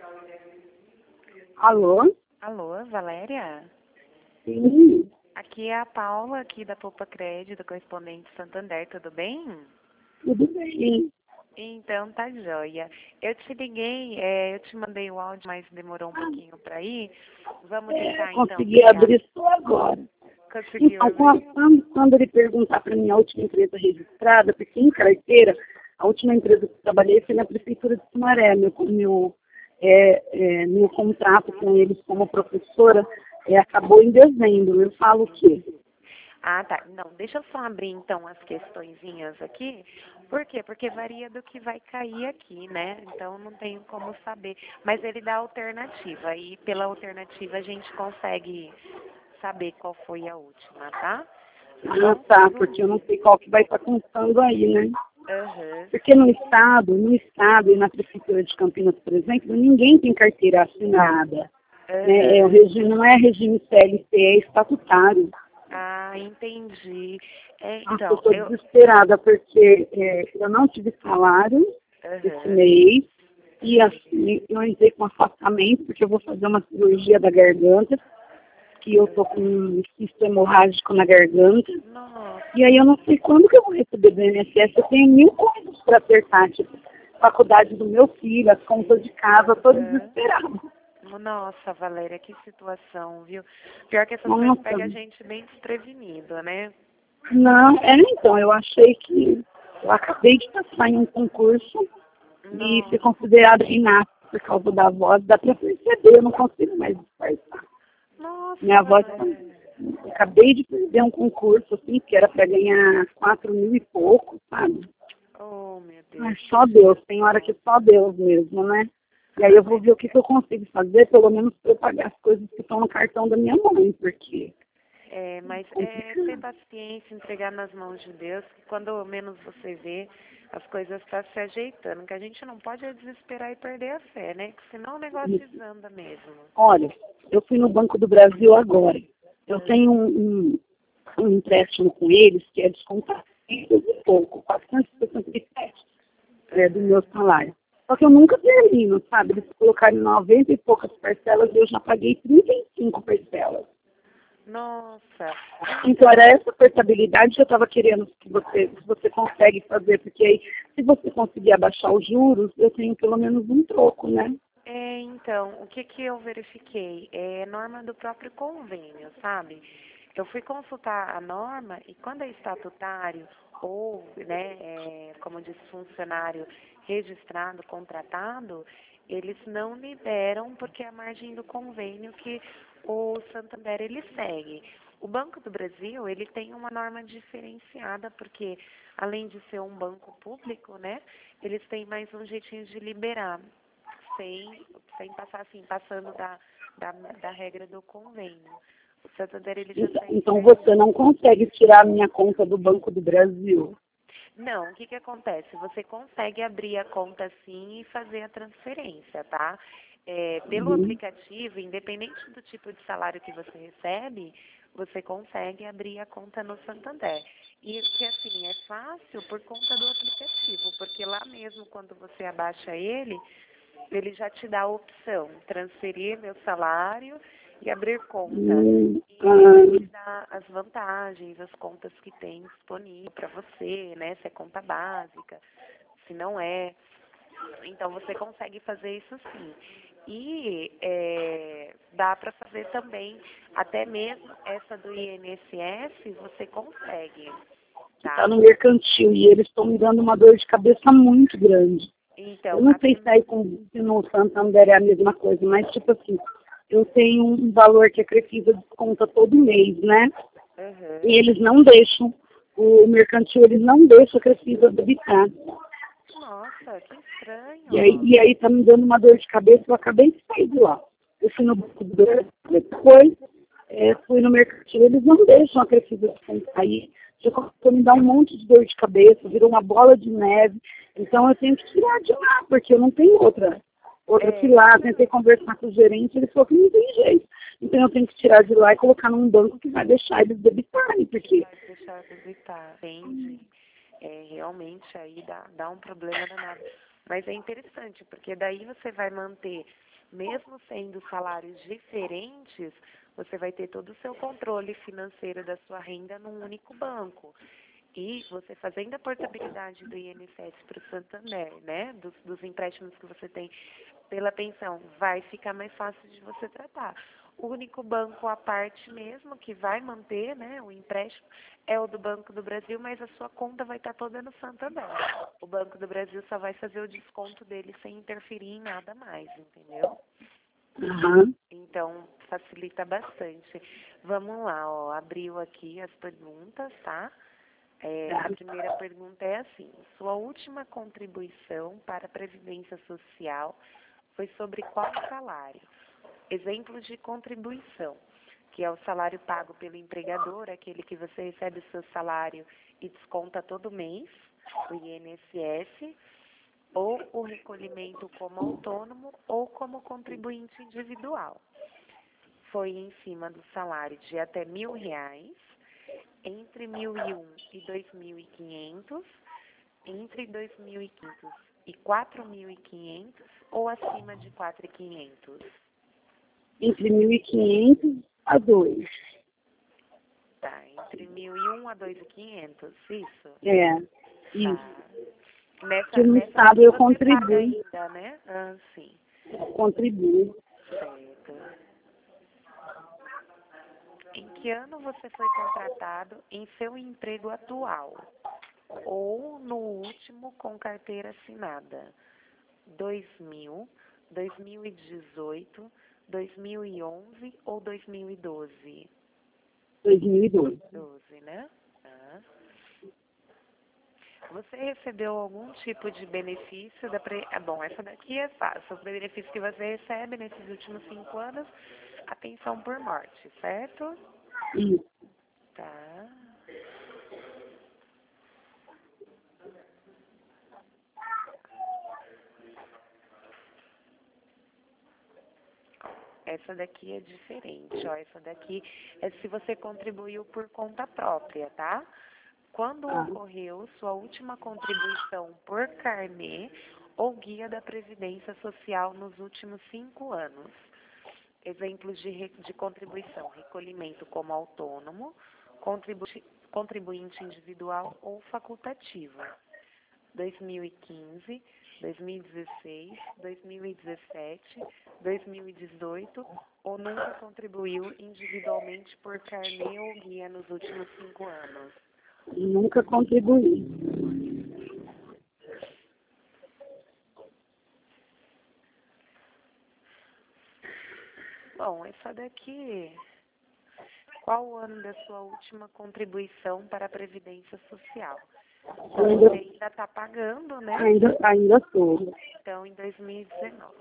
Alô? Alô, Valéria? Sim, Aqui é a Paula, aqui da Poupa Crédito, correspondente Santander, tudo bem? tudo bem. Então, tá joia. Eu te liguei, eu te mandei o áudio, mas demorou um pouquinho para ir. Vamos tentar, então, Consegui pegar. abrir só agora. Conseguiu Então, abrir? quando ele perguntar para mim a última empresa registrada, porque em carteira, a última empresa que eu trabalhei foi na Prefeitura de Sumaré. Meu contrato com eles como professora acabou em dezembro. Eu falo o quê? Ah, tá. Não, deixa eu só abrir, então, as questõezinhas aqui. Por quê? Porque varia do que vai cair aqui, né? Então, não tenho como saber. Mas ele dá alternativa, e pela alternativa a gente consegue saber qual foi a última, tá? Ah, tá, porque eu não sei qual que vai estar constando aí, né? Aham. Porque no estado e na Prefeitura de Campinas, por exemplo, ninguém tem carteira assinada. Né? Aham. Não é regime CLT, é estatutário. Ah, entendi. Nossa, eu Então, estou desesperada porque eu não tive salário esse Aham. mês e assim, eu entrei com afastamento porque eu vou fazer uma cirurgia da garganta, que eu tô com um cisto hemorrágico na garganta. Nossa. E aí eu não sei quando que eu vou receber do INSS. Eu tenho mil coisas para acertar, tipo, faculdade do meu filho, as contas de casa, eu tô Aham. desesperada. Nossa, Valéria, que situação, viu? Pior que essas coisas Nossa. pegam a gente bem desprevenido, né? Não, então, eu achei que eu acabei de passar em um concurso e ser Nossa. considerada inapta por causa da voz, dá para perceber, eu não consigo mais disfarçar. Nossa, Minha voz, Valéria. eu acabei de perder um concurso, assim, que era para ganhar 4.000 e pouco, sabe? Oh, meu Mas Deus, que só Deus, tem hora que judiação. só Deus mesmo, né? E aí Ah, eu vou mas ver o que, que eu consigo fazer, pelo menos para eu pagar as coisas que estão no cartão da minha mãe, porque mas ter complicado. paciência, entregar nas mãos de Deus, que quando menos você vê, as coisas estão se ajeitando. O que a gente não pode é desesperar e perder a fé, né? Que senão o negócio desanda mesmo. Olha, eu fui no Banco do Brasil agora. Eu Ah, tenho um empréstimo com eles que é descontado e pouco, 467 do meu aham. salário. Só que eu nunca termino, sabe? Eles colocaram 90 e poucas parcelas e eu já paguei 35 parcelas. Nossa, Então então, era essa portabilidade que eu estava querendo que você consegue fazer, porque aí se você conseguir abaixar os juros, eu tenho pelo menos um troco, né? então, o que que eu verifiquei? É norma do próprio convênio, sabe? Eu fui consultar a norma e quando é estatutário ou, né, como diz, funcionário registrado, contratado, eles não liberam porque é a margem do convênio que o Santander ele segue. O Banco do Brasil, ele tem uma norma diferenciada porque além de ser um banco público, né, eles têm mais um jeitinho de liberar sem passar assim, passando da regra do convênio. O Santander ele já segue Então você certinho. não consegue tirar a minha conta do Banco do Brasil. Não, o que que acontece? Você consegue abrir a conta sim e fazer a transferência, tá? Pelo Uhum. aplicativo, independente do tipo de salário que você recebe, você consegue abrir a conta no Santander. E que assim, é fácil por conta do aplicativo, porque lá mesmo quando você abaixa ele já te dá a opção, transferir meu salário e abrir conta. E ele já te dá as vantagens, as contas que tem disponível para você, né? Se é conta básica, se não é. Então você consegue fazer isso sim. E dá para fazer também, até mesmo essa do INSS, você consegue, Que está tá? no mercantil e eles estão me dando uma dor de cabeça muito grande. Eu Então, não sei se aí se no Santander é a mesma coisa, mas tipo assim, eu tenho um valor que a Crefisa desconta todo mês, né? uhum. E eles não deixam, o mercantil, eles não deixam a Crefisa debitar. Nossa, que estranho. E aí tá me dando uma dor de cabeça, eu acabei de sair de lá. Eu fui no Banco do Brasil, depois fui no mercantil, eles não deixam a Crefisa descontar. Aí já começou a me dar um monte de dor de cabeça, virou uma bola de neve. Então eu tenho que tirar de lá, porque eu não tenho outra. Eu fui lá, tentei conversar com o gerente, ele falou que não tem jeito. Então eu tenho que tirar de lá e colocar num banco que vai deixar eles debitarem, porque Vai deixar visitar, entende? Realmente aí dá um problema danado. Mas é interessante, porque daí você vai manter mesmo sendo salários diferentes, você vai ter todo o seu controle financeiro da sua renda num único banco. E você fazendo a portabilidade do INSS para o Santander, né, dos empréstimos que você tem pela pensão, vai ficar mais fácil de você tratar. O único banco à parte mesmo que vai manter, né, o empréstimo é o do Banco do Brasil, mas a sua conta vai estar toda no Santander. O Banco do Brasil só vai fazer o desconto dele sem interferir em nada mais, entendeu? Aham. Então, facilita bastante. Vamos lá, ó, abriu aqui as perguntas, tá? A primeira pergunta é assim: sua última contribuição para a Previdência Social foi sobre qual salário? Exemplos de contribuição, que é o salário pago pelo empregador, aquele que você recebe o seu salário e desconta todo mês, o INSS, ou o recolhimento como autônomo ou como contribuinte individual. Foi em cima do salário de até R$ 1.000, entre 1.001 e 2.500, entre 2.500 e 4.500 ou acima de 4.500? Entre 1.500 a 2. Tá, entre 1.001 a 2.500, isso? É, isso. Tá. Nessa, Que no nessa Estado aqui eu você paga contribuo. ainda, né? Ah, sim. Contribuo. Certo. Em que ano você foi contratado em seu emprego atual? Ou no último com carteira assinada? 2000, 2018, 2011 ou 2012? 2002. 12, né? Tá. Você recebeu algum tipo de benefício da bom, essa daqui é fácil. O benefício que você recebe nesses últimos 5 anos, a pensão por morte, certo? Isso. Tá. Essa daqui é diferente, ó. Essa daqui é se você contribuiu por conta própria, tá? Quando ocorreu sua última contribuição por carnê ou guia da Previdência Social nos últimos 5 anos? Exemplos de contribuição: recolhimento como autônomo, contribuinte individual ou facultativa. 2015, 2016, 2017, 2018 ou nunca contribuiu individualmente por carnê ou guia nos últimos 5 anos? Nunca contribuí. Bom, essa daqui, qual o ano da sua última contribuição para a Previdência Social? Então, você ainda está pagando, né? Ainda estou. Então, em 2019.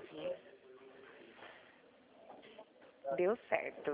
Deu certo.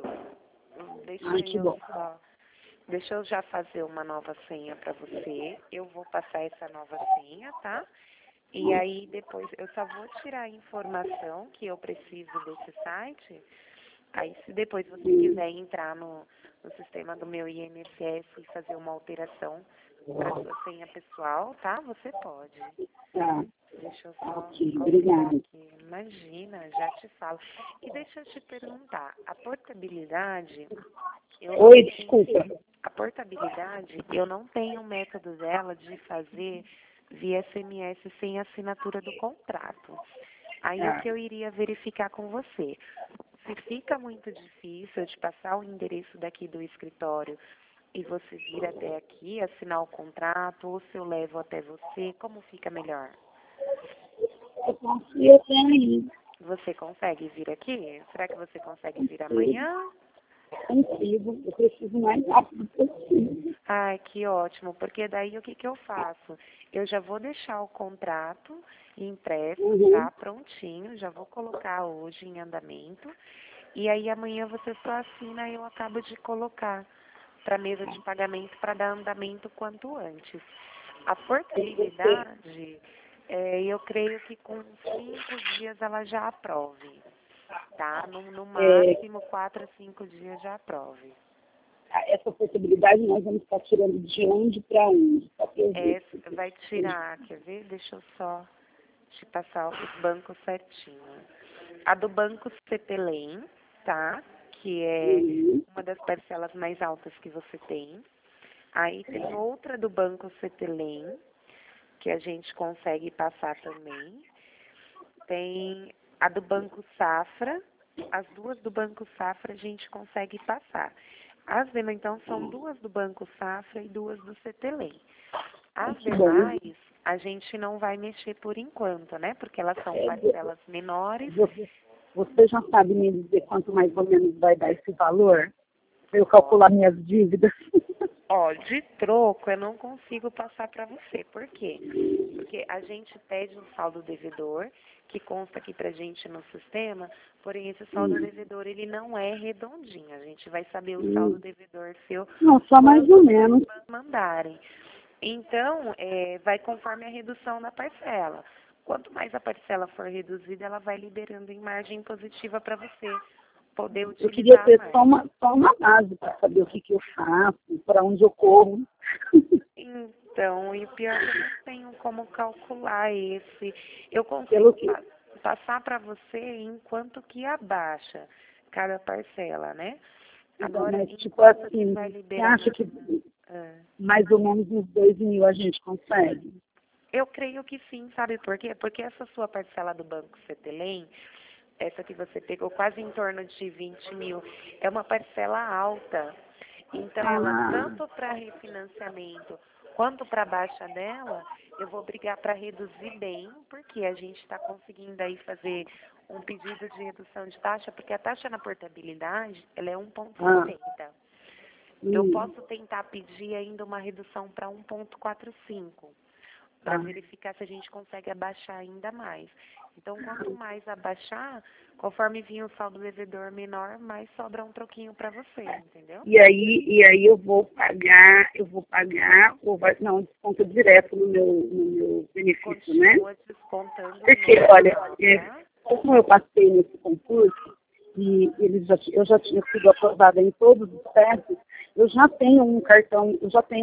Deixa eu já fazer uma nova senha para você. Eu vou passar essa nova senha, tá? E aí depois eu só vou tirar a informação que eu preciso desse site. Aí se depois você quiser entrar no sistema do meu INSS e fazer uma alteração para sua senha pessoal, tá? Você pode. Tá. Deixa eu só Obrigada. aqui. Imagina, já te falo. E deixa eu te perguntar, a portabilidade... Oi, desculpa. A portabilidade, eu não tenho método dela de fazer via SMS sem assinatura do contrato. Aí o que eu iria verificar com você? Se fica muito difícil eu te passar o endereço daqui do escritório e você vir até aqui, assinar o contrato, ou se eu levo até você, como fica melhor? Eu posso ir até aí. Você consegue vir aqui? Será que você consegue vir amanhã? Consigo. Eu preciso mais rápido possível. Ai, que ótimo, porque daí o que eu faço? Eu já vou deixar o contrato impresso, tá? Prontinho, já vou colocar hoje em andamento. E aí amanhã você só assina e eu acabo de colocar para a mesa de pagamento para dar andamento quanto antes. A portabilidade, eu creio que com 5 dias ela já aprove, tá? No máximo 4 a 5 dias já aprove. Essa possibilidade nós vamos estar tirando de onde para onde? Vai tirar, quer ver? Deixa eu só te passar os bancos certinho. a do Banco Cetelem, tá? Que é uma das parcelas mais altas que você tem. Aí tem outra do Banco Cetelem, que a gente consegue passar também. Tem a do Banco Safra, as duas do Banco Safra a gente consegue passar. As demais, então, são duas do Banco Safra e duas do Cetelem. As demais, a gente não vai mexer por enquanto, né? Porque elas são parcelas menores. Você já sabe me dizer quanto mais ou menos vai dar esse valor? Para eu calcular minhas dívidas. Ó, de troco eu não consigo passar para você. Por quê? Porque a gente pede um saldo devedor, que consta aqui pra gente no sistema, porém esse saldo devedor ele não é redondinho. A gente vai saber o saldo devedor seu Não, só mais ou menos. mandarem. Então, vai conforme a redução da parcela. Quanto mais a parcela for reduzida, ela vai liberando em margem positiva para você poder utilizar. Eu queria ter mais. só uma base para saber o que eu faço, para onde eu corro. Então, e o pior é que eu não tenho como calcular esse. Eu consigo passar para você enquanto que abaixa cada parcela, né? Agora, mas, tipo assim, vai você liberar acha que mais ou menos uns 2.000 a gente consegue? Eu creio que sim, sabe por quê? Porque essa sua parcela do Banco Cetelem, essa que você pegou quase em torno de 20 mil, é uma parcela alta. Então, ela, tanto para refinanciamento quanto para baixa dela, eu vou brigar para reduzir bem, porque a gente está conseguindo aí fazer um pedido de redução de taxa, porque a taxa na portabilidade, ela é 1,70. Eu posso tentar pedir ainda uma redução para 1,45, para verificar se a gente consegue abaixar ainda mais. Então, quanto mais abaixar, conforme vir o saldo devedor menor, mais sobra um troquinho para você, entendeu? E aí eu vou pagar, ou vai, não, desconto direto no meu benefício, né? Continua descontando. Porque, olha, como eu passei nesse concurso, e eu já tinha sido aprovada em todos os testes, eu já tenho um cartão,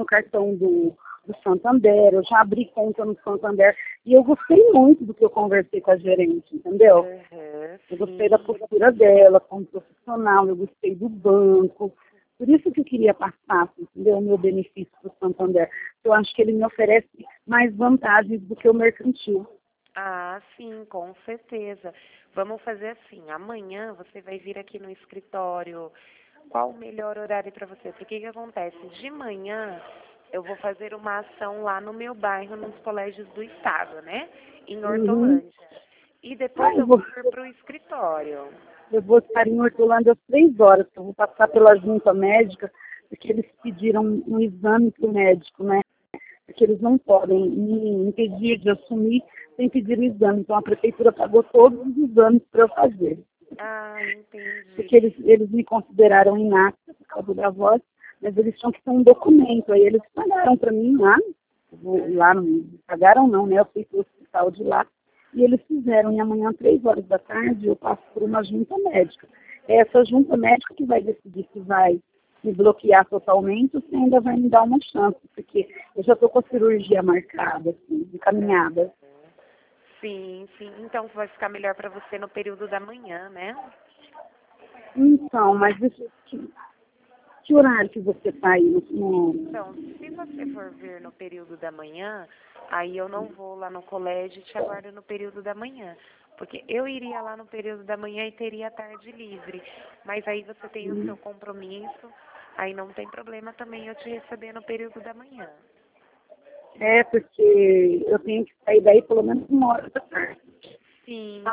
do Santander, eu já abri conta no Santander, e eu gostei muito do que eu conversei com a gerente, entendeu? Eu gostei da postura dela, como profissional, eu gostei do banco, por isso que eu queria passar, entendeu? O meu benefício para o Santander. Eu acho que ele me oferece mais vantagens do que o mercantil. Ah, sim, com certeza. Vamos fazer assim, amanhã você vai vir aqui no escritório. Qual o melhor horário para você? Porque o que acontece? De manhã eu vou fazer uma ação lá no meu bairro, nos colégios do estado, né? Em Hortolândia. E depois eu vou vir para o escritório. Eu vou estar em Hortolândia às 3 horas, eu vou passar pela junta médica, porque eles pediram um exame para o médico, né? Porque eles não podem me impedir de assumir sem pedir o exame. Então a prefeitura pagou todos os exames para eu fazer. Ah, entendi. Porque eles me consideraram inapta por causa da voz, mas eles tinham que ter um documento. Aí eles pagaram para mim lá não pagaram não, né? Eu fui para o hospital de lá. E eles fizeram, e amanhã, às 3 horas da tarde, eu passo por uma junta médica. É essa junta médica que vai decidir se vai me bloquear totalmente ou se ainda vai me dar uma chance, porque eu já estou com a cirurgia marcada, assim, encaminhada. Sim, sim. Então vai ficar melhor para você no período da manhã, né? Então, mas que horário que você está aí no... Então, se você for ver no período da manhã, aí eu não vou lá no colégio e te aguardo no período da manhã. Porque eu iria lá no período da manhã e teria a tarde livre. Mas aí você tem o seu compromisso, aí não tem problema também eu te receber no período da manhã. É, porque eu tenho que sair daí pelo menos 1 hora da tarde. Sim,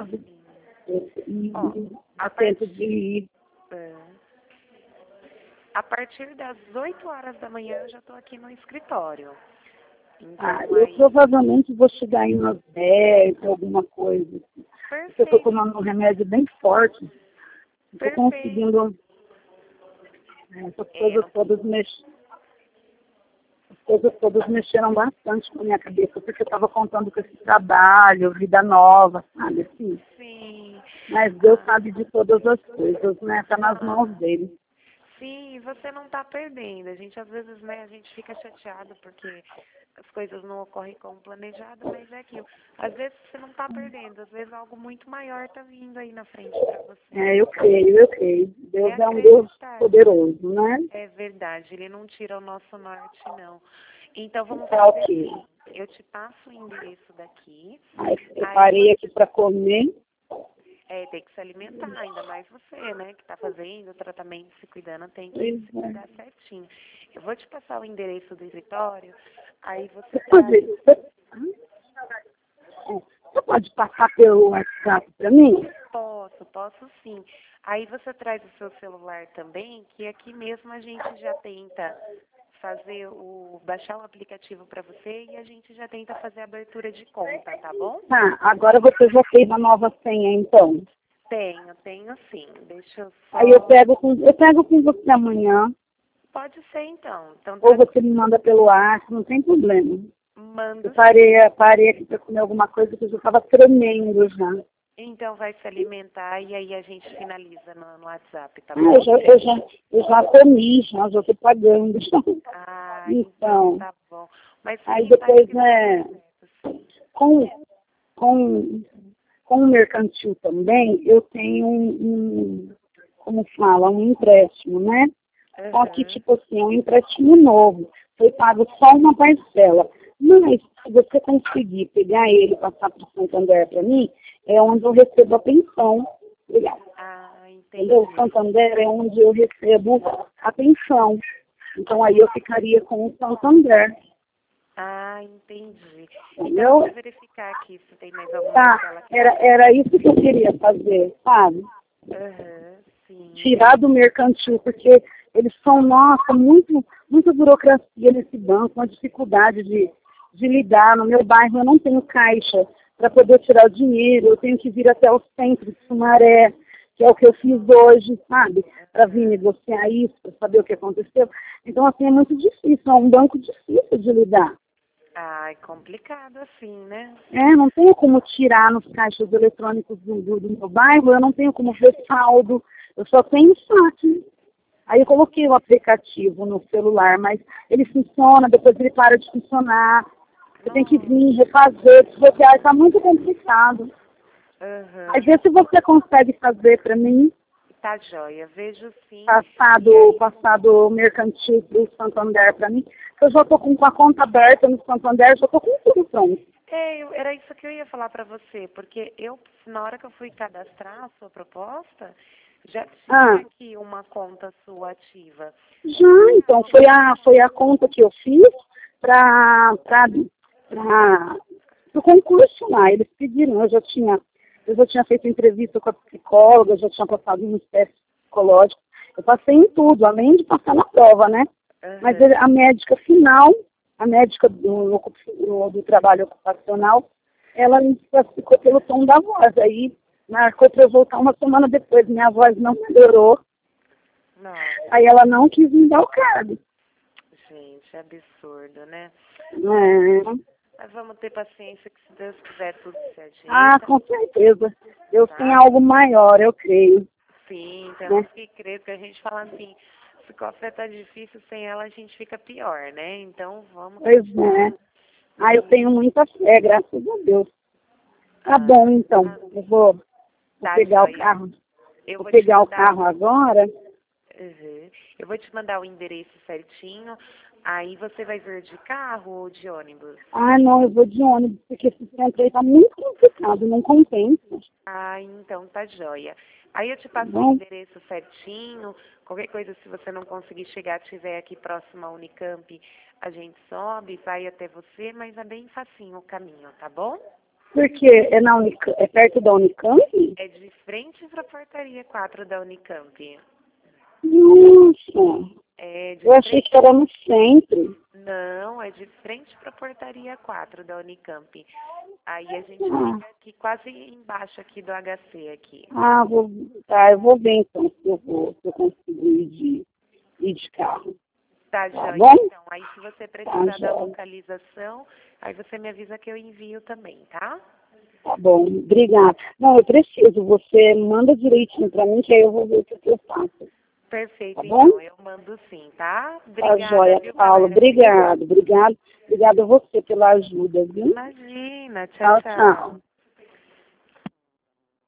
E a tempo de ir. A partir das 8 horas da manhã eu já estou aqui no escritório. Então, Eu provavelmente vou chegar em umas 10, alguma coisa. Porque eu estou tomando um remédio bem forte. Estou conseguindo essas coisas todas mexeram bastante com a minha cabeça, porque eu estava contando com esse trabalho, vida nova, sabe, assim. Sim. Mas Deus sabe de todas as coisas, né? Está nas mãos dele. Sim, você não está perdendo. A gente, às vezes, né, a gente fica chateado porque as coisas não ocorrem como planejado, mas é aquilo. Às vezes você não está perdendo, às vezes algo muito maior está vindo aí na frente para você. Eu creio, eu creio. Deus é um Deus acreditar. poderoso, né? É verdade, ele não tira o nosso norte, não. Então vamos Tá fazer ok. assim. Eu te passo o endereço daqui. Aí eu Aí parei aqui para comer. tem que se alimentar, ainda mais você, né, que está fazendo o tratamento, se cuidando, tem que Pois se cuidar certinho. Eu vou te passar o endereço do escritório, aí você Você pode passar pelo WhatsApp para mim? Posso sim. Aí você traz o seu celular também, que aqui mesmo a gente já tenta baixar o aplicativo para você e a gente já tenta fazer a abertura de conta, tá bom? Tá, agora você já fez a nova senha, então. Tenho sim. Deixa eu só... Aí eu pego com você amanhã, Pode ser então. Então ou você me manda pelo WhatsApp, não tem problema. mando. Eu parei aqui para comer alguma coisa que eu já estava tremendo já. Então vai se alimentar e aí a gente finaliza no WhatsApp, tá bom? Eu já comi, já estou pagando. Ah, Então, tá bom. Mas aí fique em paz depois, que vai dar certo, sim. com o mercantil também, eu tenho como fala, um empréstimo, né? Só que, tipo assim, é um empréstimo novo. Foi pago só uma parcela. Mas, se você conseguir pegar ele e passar para o Santander para mim, é onde eu recebo a pensão. Obrigada. Entendi. Entendeu? O Santander é onde eu recebo a pensão. Então, aí eu ficaria com o Santander. Entendi. Entendeu? Então, eu vou verificar aqui se tem mais alguma parcela aqui. Era isso que eu queria fazer, sabe? Sim. Tirar do mercantil, porque eles são, nossa, muita burocracia nesse banco, uma dificuldade de lidar. No meu bairro eu não tenho caixa para poder tirar o dinheiro, eu tenho que vir até o centro de Sumaré, que é o que eu fiz hoje, sabe? Para vir negociar isso, para saber o que aconteceu. Então, assim, é muito difícil, é um banco difícil de lidar. É complicado assim, né? Não tenho como tirar nos caixas eletrônicos do meu bairro, eu não tenho como ver saldo, eu só tenho saque. Aí eu coloquei o aplicativo no celular, mas ele funciona, depois ele para de funcionar. Você tem que vir, refazer, desbloquear, está muito complicado. Aí vê se você consegue fazer para mim. Tá joia, vejo sim. Passado mercantil para o Santander para mim. Eu já estou com a conta aberta no Santander, já estou com tudo pronto. Era isso que eu ia falar para você, porque na hora que eu fui cadastrar a sua proposta, já tinha aqui uma conta sua ativa. Já, então, foi a conta que eu fiz para o concurso lá. Eles pediram, eu já tinha feito entrevista com a psicóloga, já tinha passado nos testes psicológicos. Eu passei em tudo, além de passar na prova, né? Mas a médica final, a médica do trabalho ocupacional, ela me classificou pelo tom da voz. Aí marcou para eu voltar uma semana depois. Minha voz não melhorou. Não. Aí ela não quis me dar o cargo. Gente, é absurdo, né? É. Mas vamos ter paciência que se Deus quiser tudo certinho. Com certeza. Deus tem algo maior, eu creio. Sim, temos que crer, porque a gente fala assim, se o café tá difícil, sem ela a gente fica pior, né? Então vamos... Pois é. Eu tenho muita fé, graças a Deus. Tá bom, então. Eu vou pegar o carro. Vou pegar o carro agora. Eu vou te mandar o endereço certinho. Aí você vai vir de carro ou de ônibus? Não, eu vou de ônibus, porque esse centro aí tá muito complicado, não compensa. Então tá joia. Aí eu te passo o endereço certinho. Qualquer coisa, se você não conseguir chegar, estiver aqui próximo à Unicamp, a gente sobe, vai até você, mas é bem facinho o caminho, tá bom? Porque é perto da Unicamp? É de frente para a portaria 4 da Unicamp. Nossa, eu achei que era no centro. Não, é de frente para a portaria 4 da Unicamp. Aí a gente fica aqui quase embaixo aqui do HC aqui. Eu vou ver então se eu consigo ir de carro. Tá joia, bom? então. Aí se você precisar da localização, aí você me avisa que eu envio também, tá? Tá bom, obrigada. Não, eu preciso. Você manda direitinho pra mim, que aí eu vou ver o que eu faço. Perfeito, tá bom? então, eu mando sim, tá? Obrigada, Tá joia, viu, Paula. Valéria? Obrigado a você pela ajuda, viu? Imagina, tchau, Tchau, tchau. tchau.